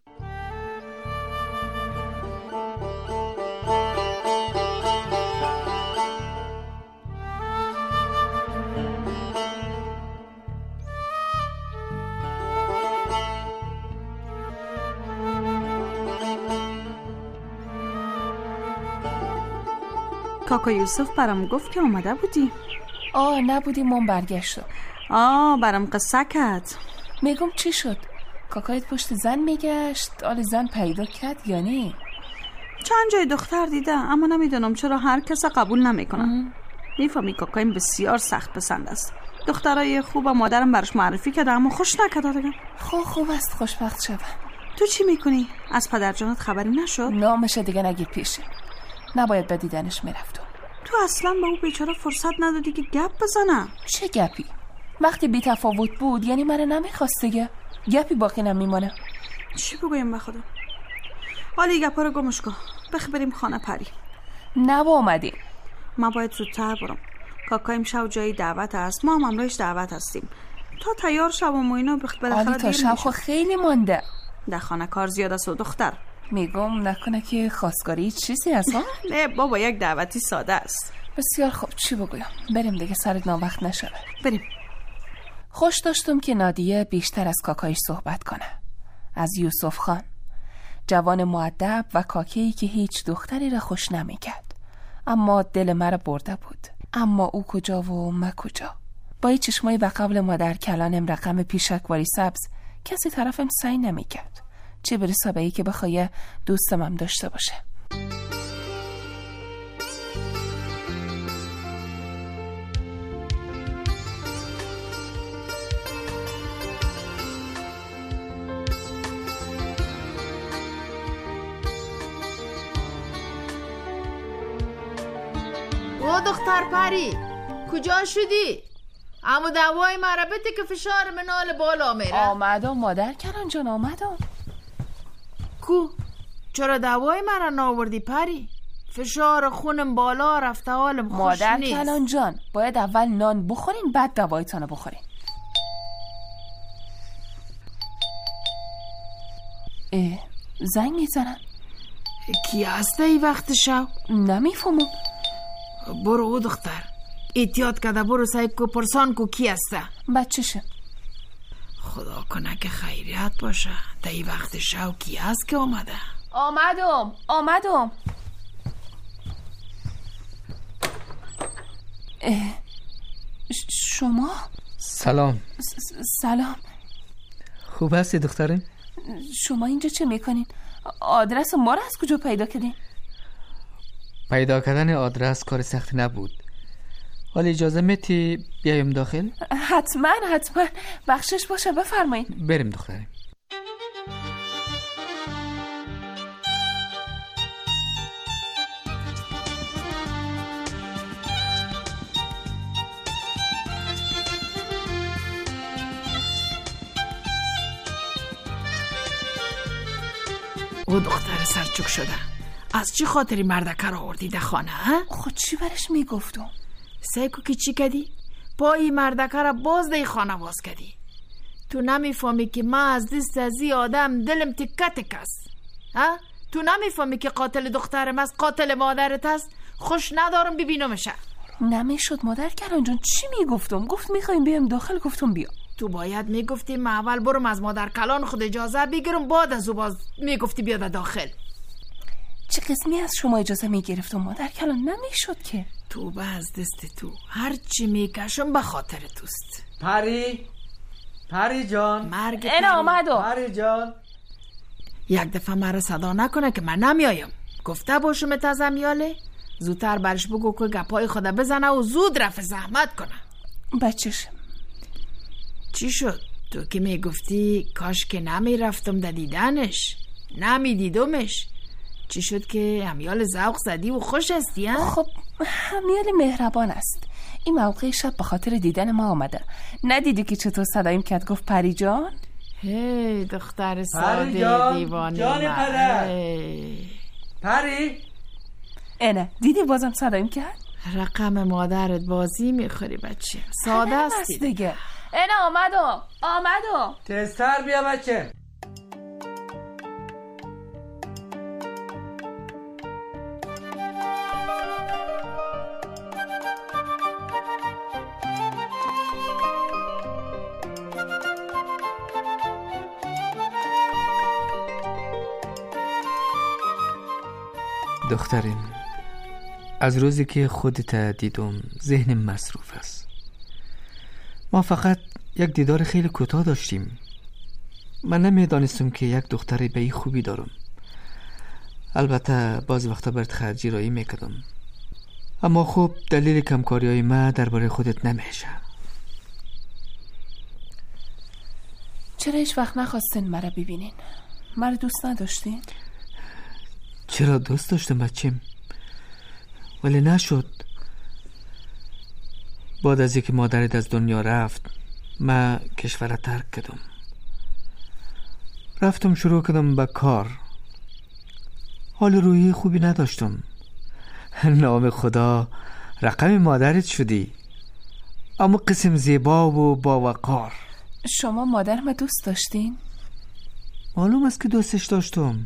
کاکا یوسف برام گفت که اومده بودی. نبودیم، من برگشتم. برام قصه کرد. میگم چی شد؟ کاکایت پشت زن میگشت، زن پیدا کرد یا نه؟ چند جای دختر دیده، اما نمیدونم چرا هر کس قبول نمیکنه. میفهمی کاکایم بسیار سخت پسند است. دخترای خوب مادرم براش معرفی کرده اما خوش نکرده دیگه. خوب است، خوشبخت شدم. تو چی میکنی؟ از پدر جانت خبری نشد؟ نامش دیگه نگیر پیشه. نباید به دیدنش میرفتم. تو اصلا به او بیچاره فرصت ندادی که گپ بزنه. چه گپی؟ وقتی بی تفاوت بود یعنی من نمیخواست دیگه. گپی باقی نمیمانه. چی بگویم به خدا؟ حالی گپا رو گمش کن. بریم خانه پری. نه با اومدیم. ما باید زودتر برم. کاکایم شب جایی دعوت است، ما هم امروز دعوت هستیم. تا تیار شوم و اینا بالاخره تا شب خیلی مانده. در خانه کار زیاد است و دختر. میگم نکنه که خواستگاری چیزی هست؟ نه بابا، یک دعوتی ساده است. بسیار خوب، چی بگویم؟ بریم دیگه، سرت ناوقت نشود. بریم. خوش داشتم که نادیه بیشتر از کاکایش صحبت کنه. از یوسف خان، جوان مؤدب و کاکیی که هیچ دختری را خوش نمیکرد، اما دل مرا برده بود. اما او کجا و ما کجا؟ با این چشمای به قبل مادر کلانم رقم پیشکواری سبز کسی طرفم سعی نمیکرد، چه برسه به ای که بخواه دوستم هم داشته باشه. او دختر پری کجا شدی؟ اما دوای مربطه که فشار منال بالا میره. آمدم مادر کلان جان، آمدم. کو چرا دوای مرا ناوردی پری؟ فشار خونم بالا رفته، حالم خوش مادر نیست. مادر کلان جان، باید اول نان بخورین بعد دوایتانو بخورین. زنگ میزنن. کی هسته ای وقت شب؟ نمیفهمم. برو او دختر، احتیاط کرده برو صاحب کو پرسان کو کی هسته. بچهشه. خدا کنه که خیریت باشه. تا ای وقت شب کی هست که آمده؟ آمدم. شما؟ سلام. سلام. خوب هستی دخترم؟ شما اینجا چه میکنین؟ آدرس ما رو از کجا پیدا کردین؟ پیدا کردن آدرس کار سختی نبود. حالا اجازه میتی بیایم داخل؟ حتما بخشش باشه، بفرمایید. بریم دخترم. او دختر سرچوک شده، از چی خاطری مردکه را آوردی ده خانه؟ خود چی برش میگفتم؟ سیکو که چی کدی؟ پایی مردکه را باز ده خانه باز کدی. تو نمیفهمی که من از دست از این آدم دلم تکه تکه است؟ ها؟ تو نمیفهمی که قاتل دخترم است، قاتل مادرت است؟ خوش ندارم ببینمش. نمیشد مادر کلان جان. چی میگفتم؟ گفت میخوایم بیام داخل، گفتم بیا. تو باید میگفتی من اول برم از مادر کلان خود اجازه بگیرم، بعد از او باز میگفتی بیاد داخل. چه قسمی از شما اجازه میگرفتم مادر کلان؟ نمیشد که. تو به از دست تو هر چی میکشم به خاطر توست. پری جان، مرگ این آمدو. پری جان، یک دفعه مرا صدا نکنه که من نمیایم. گفته باشم تازم یاله زودتر برش بگو که گپای خدا بزنه و زود رفع زحمت کنه. بچه‌ش چی شد؟ تو که میگفتی کاش که نمیرفتم در دیدنش، نمیدیدمش. چی شد که همیال ذوق زدی و خوش هستی؟ خب همیال مهربان است. این موقع شب به خاطر دیدن ما آمده. ندیدی که چطور صدایم کرد گفت پری جان؟ هی دختر ساده دیوانه. جان پدر. پری اینه دیدی بازم صدایم کرد؟ رقم مادرت بازی میخوری بچه، ساده است دیگه. اینه آمدو تستر بیا بچه. دخترم، از روزی که خودت دیدم ذهنم مصروف است. ما فقط یک دیدار خیلی کوتاه داشتیم. من نمیدانستم که یک دختر به این خوبی دارم. البته باز وقتا برات خرجیرایی میکردم، اما خب دلیل کمکاری های من درباره خودت نمیشه. چرا هیچ وقت نخواستین مرا ببینین؟ مرا دوست نداشتین؟ چرا دوست داشتم بچیم، ولی نشد. بعد از اینکه مادرت از دنیا رفت من کشور ترک کردم. رفتم شروع کردم به کار. حال روحی خوبی نداشتم. نام خدا رقم مادرت شدی، اما قسم زیبا و با وقار. شما مادر ما دوست داشتین؟ معلوم است که دوستش داشتم.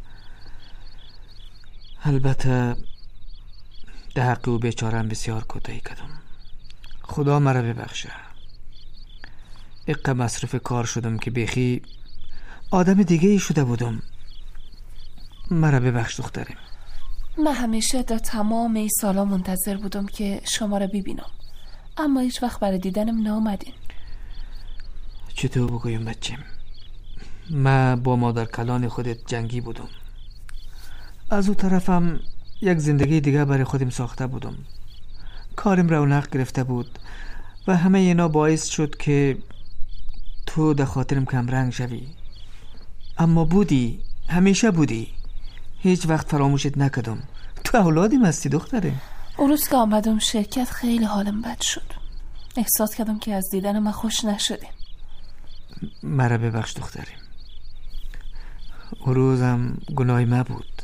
البته در حق او بیچاره‌ام بسیار کوتاهی کردم. خدا مرا ببخشه. اینقدر مصروف کار شدم که بیخی آدم دیگه ای شده بودم. مرا ببخش دخترم. من همیشه در تمام این سالا منتظر بودم که شما را ببینم، اما هیچ وقت برای دیدنم نامدین. چطور بگویم بچم، من با مادر کلان خودت جنگی بودم. از او طرفم یک زندگی دیگه برای خودم ساخته بودم. کارم رونق گرفته بود و همه اینا باعث شد که تو در خاطرم کم رنگ شوی. اما بودی، همیشه بودی. هیچ وقت فراموشت نکردم. تو اولادیم هستی دختره. اون روز که آمدم شرکت خیلی حالم بد شد. احساس کردم که از دیدن من خوش نشدیم. مرا ببخش دختریم. اون روزم گناهی من بود،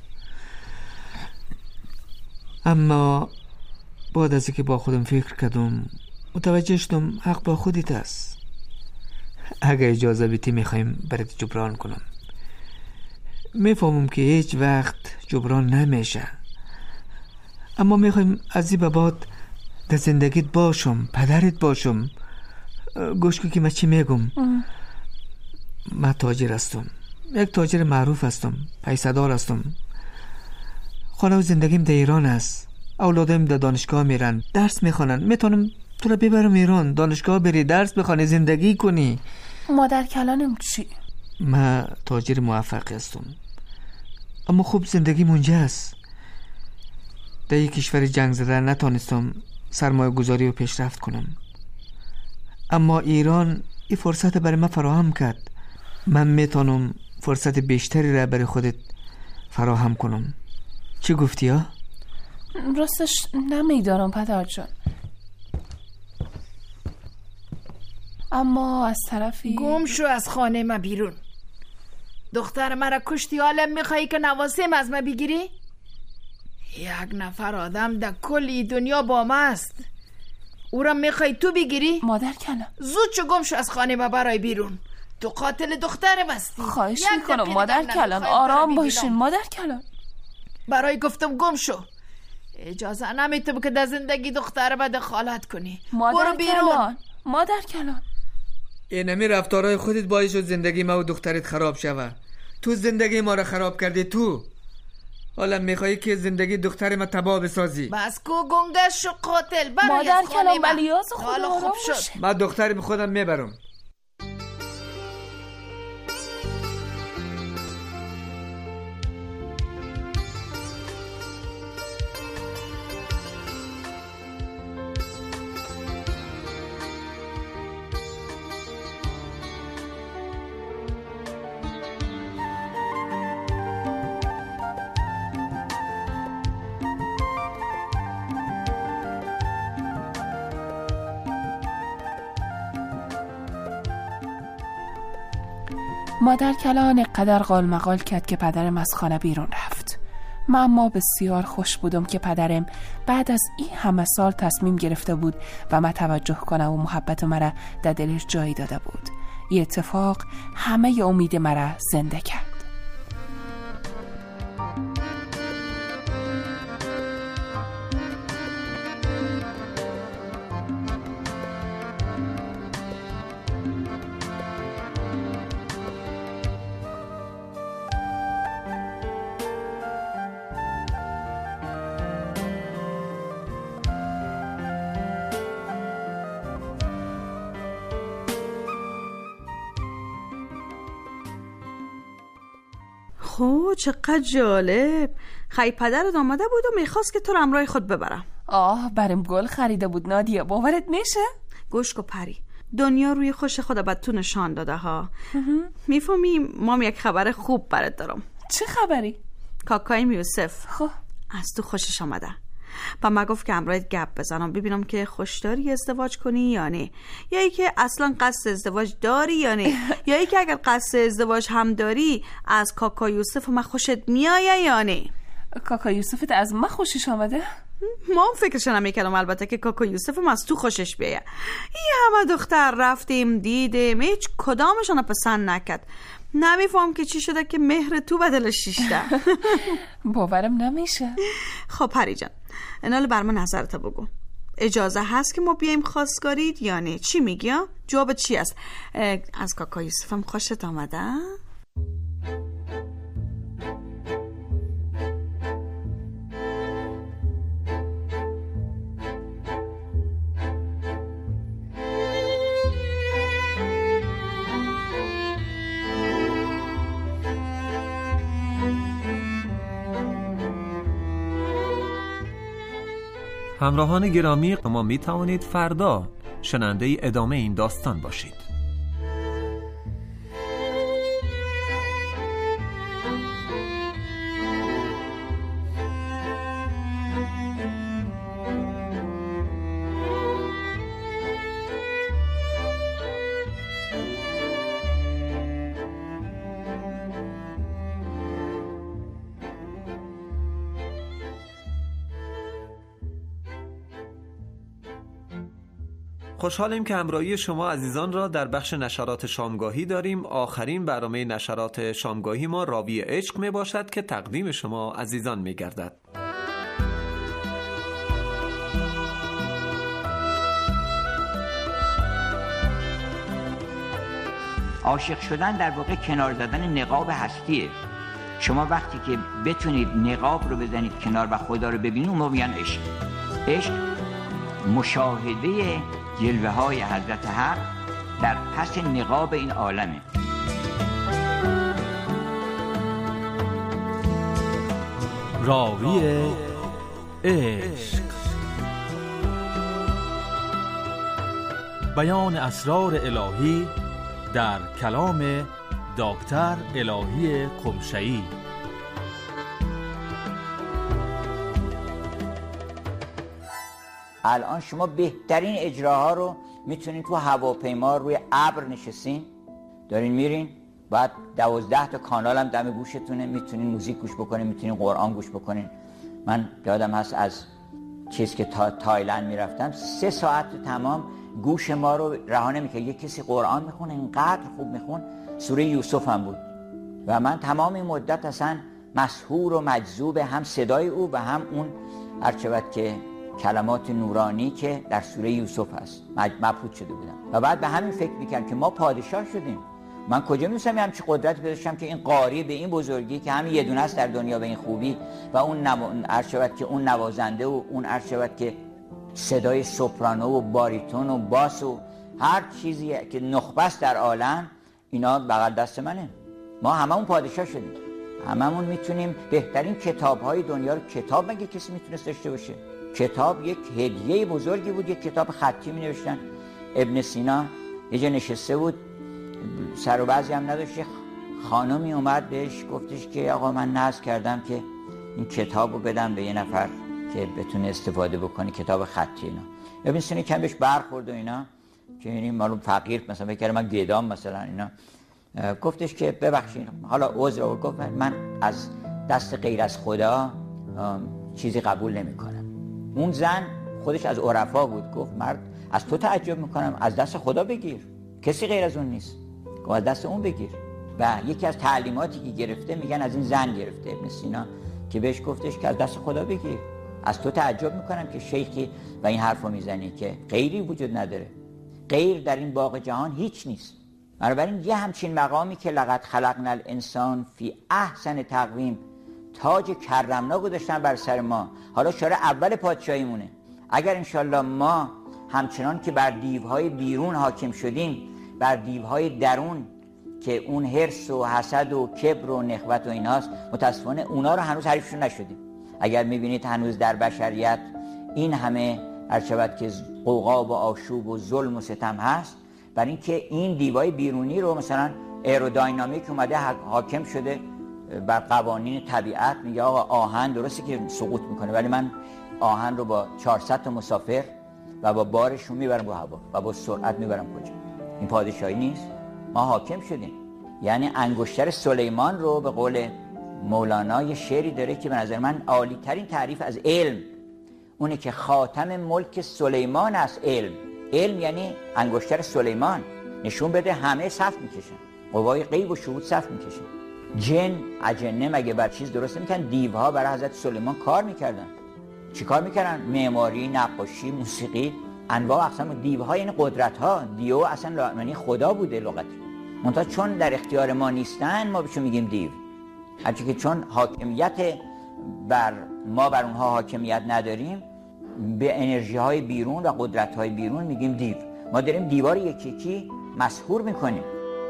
اما بعد از اینکه با خودم فکر کردم متوجه شدم حق با خودت است. اگه اجازه بدی میخوایم برات جبران کنم. میفهمم که هیچ وقت جبران نمیشه، اما میخوایم از این به بعد در زندگیت باشم، پدرت باشم. گوش کن که من چی میگم. من تاجر هستم، یک تاجر معروف هستم، پیسه‌دار هستم. خانه و زندگیم در ایران است. اولادم در دانشگاه میرن، درس میخوانن. میتونم تو را ببرم ایران، دانشگاه بری، درس بخوانی، زندگی کنی. مادر کلانم چی؟ من تاجر موفق هستم، اما خوب زندگی منجه است. در یک کشور جنگ زده نتونستم سرمایه گذاری و پیشرفت کنم، اما ایران این فرصت برای من فراهم کرد. من میتونم فرصت بیشتری را برای خودت فراهم کنم. چی گفتی ها؟ راستش نمیدارم پدر جان، اما از طرفی گم شو از خانه ما بیرون. دختر مرا کشتی، حالم میخوایی که نواسم از ما بگیری؟ یک نفر آدم در کل دنیا با ما است، او را میخوایی تو بگیری؟ مادر کنه زود چو گم شو از خانه ما برای بیرون. تو قاتل دختر بستی. خواهش میکنم مادر کلان آرام باشین مادر کلان. برای گفتم گم شو. اجازه نمیتم که در زندگی دختر با دخالت کنی. برو بیرون. مادر کلان اینمی رفتارهای خودت باعث شد زندگی ما و دخترت خراب شود. تو زندگی ما را خراب کردی تو. حالا میخوایی که زندگی دختر ما تباه بسازی. بس کو گنگش شو قاتل. مادر کلان بلیاز خود خوب شد. من دخترم خودم میبرم. مادر کلان قدر قالمقال کرد که پدرم از خانه بیرون رفت. من اما بسیار خوش بودم که پدرم بعد از این همه سال تصمیم گرفته بود و من توجه کنه و محبت مرا در دلش جایی داده بود. این اتفاق همه امید مرا زنده کرد. خب چقدر جالب. خیلی پدرت آمده بود و میخواست که تو رو همراه خود ببرم. برام گل خریده بود نادیا. باورت میشه؟ گوش کو پری، دنیا روی خوش خود بد تو نشان داده ها. میفهمی مام یک خبر خوب برات دارم. چه خبری؟ کاکایم یوسف خب از تو خوشش آمده. و من گفت که همراهت گپ بزنم ببینم که خوشداری ازدواج کنی یا نه، یا ای که اصلا قصد ازدواج داری یا نه، یا ای که اگر قصد ازدواج هم داری از کاکا یوسف من خوشت میایه یا نه. کاکا یوسفت از من خوشش آمده؟ ما هم فکرش نمیکردم البته که کاکا یوسف هم از تو خوشش بیایه. این همه دختر رفتیم دیدیم هیچ کدامشون پسند نکرد. نمیفهم که چی شده که مهر تو بدلش شیشته. باورم نمیشه. خب پری جان انال بر من نظرت بگو، اجازه هست که ما بیایم خواستگارید یا نه؟ چی میگی؟ جواب چی است؟ از کاکا یوسف هم خوشت آمده؟ همراهان گرامی، ما می توانید فردا شنونده ادامه این داستان باشید. خوشحالیم که همراهی شما عزیزان را در بخش نشرات شامگاهی داریم. آخرین برنامه نشرات شامگاهی ما راوی عشق می باشد که تقدیم شما عزیزان می گردد. عاشق شدن در واقع کنار زدن نقاب هستیه. شما وقتی که بتونید نقاب رو بزنید کنار و خدا رو ببینید اون موقع میگن عشق. عشق مشاهده جلوه های حضرت حق در پس نقاب این عالمه. راوی عشق، بیان اسرار الهی در کلام دکتر الهی قمشه‌ای. الان شما بهترین اجراها رو میتونین تو هواپیما روی ابر نشستین دارین میرین، بعد 12 تا کانال هم دم گوشتونه، میتونین موزیک گوش بکنین، میتونین قرآن گوش بکنین. من یادم هست از چیز که تایلند میرفتم 3 ساعت تمام گوش ما رو رها نمی‌کرد. یک کسی قرآن میخونه اینقدر خوب میخون، سوره یوسف هم بود و من تمام این مدت اصلا مسحور و مجذوب هم صدای او و هم اون هرچند که کلمات نورانی که در سوره یوسف هست مبهوت شده بودم و بعد به همین فکر میکردم که ما پادشاه شدیم. من کجا می‌دونم همچین قدرتی داشتم که این قاری به این بزرگی که همین یه دونه است در دنیا به این خوبی و اون هرچند که اون نوازنده و اون هرچند که صدای سوپرانو و باریتون و باس و هر چیزی که نخبه است در عالم اینا بغل دست منه. ما هممون پادشاه شدیم، هممون میتونیم بهترین کتاب‌های دنیا رو. کتاب مگه کسی میتونست داشته باشه؟ کتاب یک هدیه بزرگی بود. یک کتاب خطی می‌نوشتن. ابن سینا یه جا نشسته بود، سر و بعضی هم نداشت، خانمی اومد بهش گفتش که آقا من نذر کردم که این کتابو بدم به یه نفر که بتونه استفاده بکنه، کتاب خطی اینا. ابن سینا کم بهش برخورد و اینا که یعنی معلوم فقیر مثلا فکر کنه من گدام مثلا اینا. گفتش که ببخشید حالا عذر رو گفت من از دست غیر از خدا چیزی قبول نمی‌کنم. اون زن خودش از عرفا بود، گفت مرد از تو تعجب می‌کنم، از دست خدا بگیر، کسی غیر از اون نیست، گفت از دست اون بگیر. و یکی از تعلیماتی که گرفته میگن از این زن گرفته ابن سینا که بهش گفتش که از دست خدا بگیر، از تو تعجب می‌کنم که شیخی و این حرفو میزنی که غیری وجود نداره، غیر در این باغ جهان هیچ نیست. بنابراین یه همچین مقامی که لقد خلقنا الانسان فی احسن تقویم، تاج کرمنا گذاشتن بر سر ما، حالا شاره اول پادشاهیمونه. اگر انشالله ما همچنان که بر دیوهای بیرون حاکم شدیم، بر دیوهای درون که اون حرص و حسد و کبر و نخوت و ایناست، متاسفانه اونا رو هنوز حریفشون نشدیم. اگر میبینید هنوز در بشریت این همه هرچند که قوقا و آشوب و ظلم و ستم هست، برای اینکه این دیوهای بیرونی رو مثلا ایرودینامیک اومده حاکم شده بر قوانین طبیعت، میگه آقا آهن درسته که سقوط میکنه ولی من آهن رو با 400 تا مسافر و با بارشون میبرم رو هوا و با سرعت میبرم کجا. این پادشاهی نیست؟ ما حاکم شدیم. یعنی انگشتر سلیمان رو به قول مولانا یه شعری داره که به نظر من عالی ترین تعریف از علم اونه که خاتم ملک سلیمان است. علم یعنی انگشتر سلیمان، نشون بده همه صف میکشن، قوای غیب و شهود صف میکشن. جن اجنه مگه بر چیز درست نمیکنن؟ دیوها برای حضرت سلیمان کار میکردن. چی کار میکردن؟ معماری، نقاشی، موسیقی، انواع اقسام. دیوها یعنی قدرت ها. دیو اصلا معنی خدا بوده لغتی، منتها چون در اختیار ما نیستن ما بهشون میگیم دیو. هرچی که چون حاکمیت بر ما بر اونها حاکمیت نداریم، به انرژی های بیرون و قدرت های بیرون میگیم دیو. ما داریم دیوار یکی یکی مسحور میکنیم.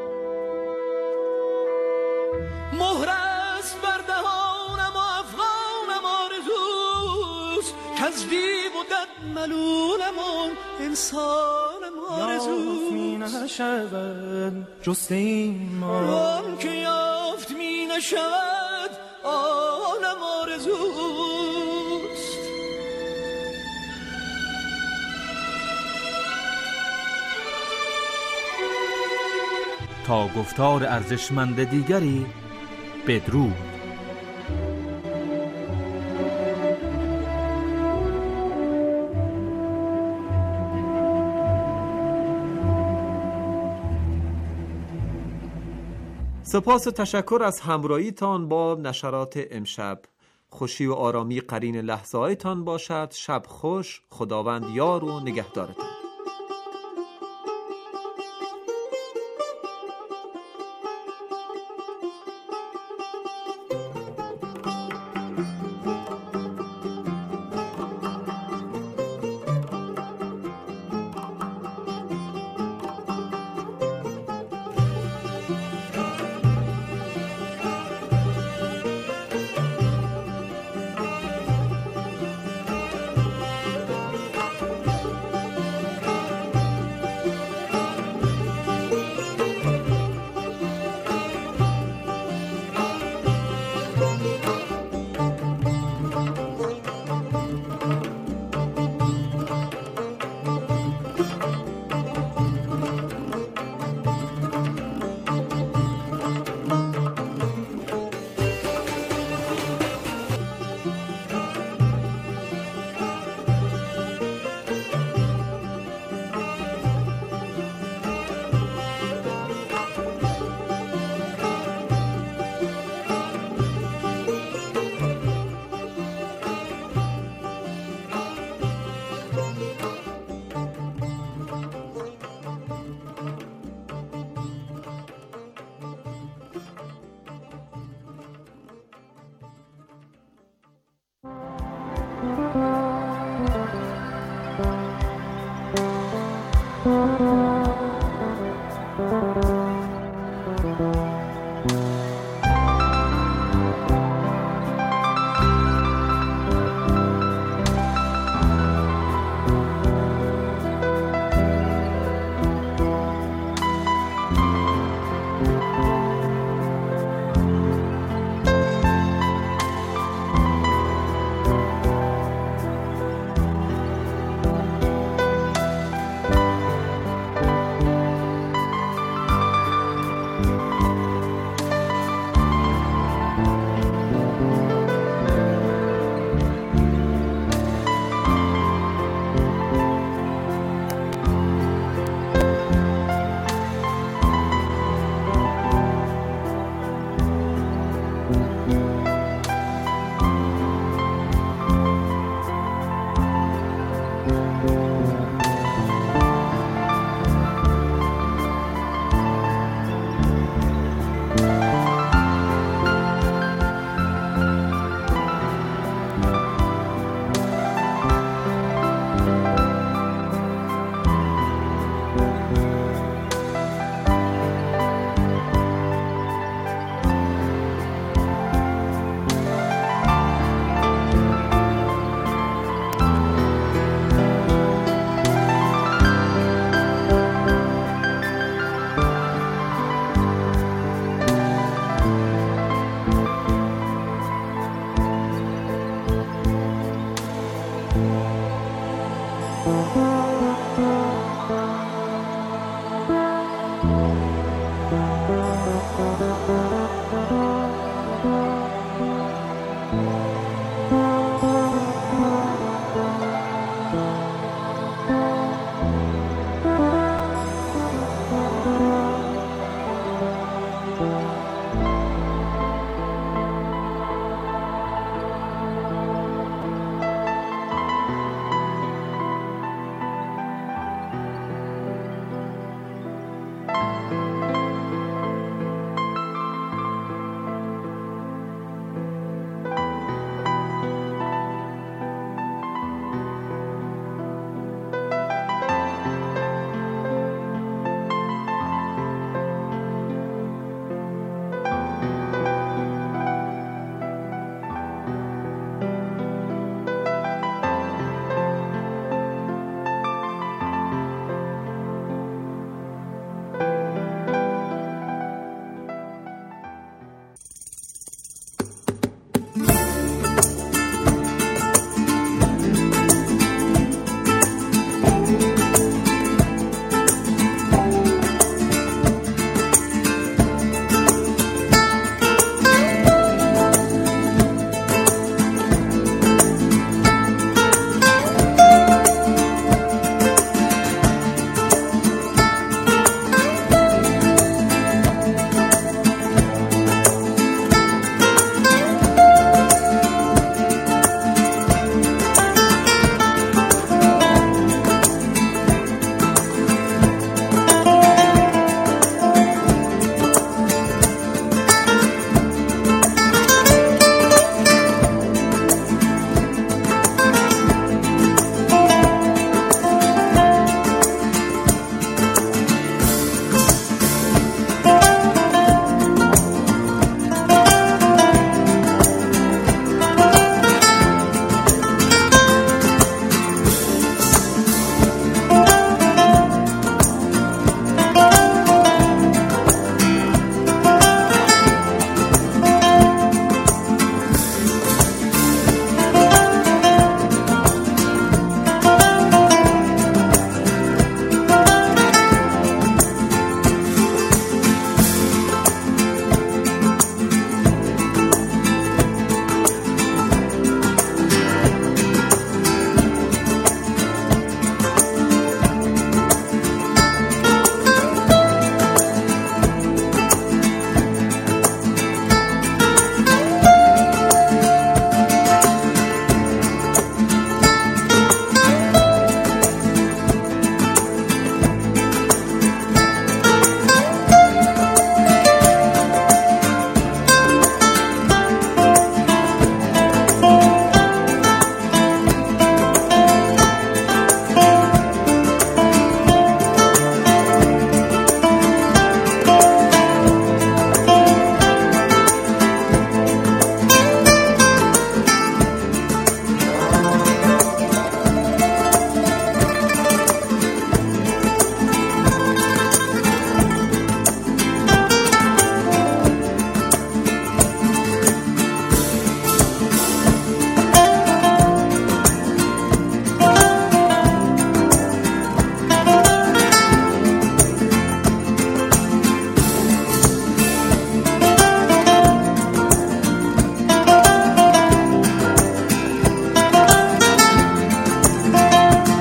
مهرست بر دهانم و افغانم آرزوست که از دیو و دد ملولم و انسانم آرزوست. یافت می نشود جست این ما، آن که یافت می نشود آنم آرزوست. تا گفتار ارزشمند دیگری بدرود. سپاس و تشکر از همراهیتان با نشرات امشب. خوشی و آرامی قرین لحظه‌هایتان باشد. شب خوش. خداوند یار و نگهدارتان.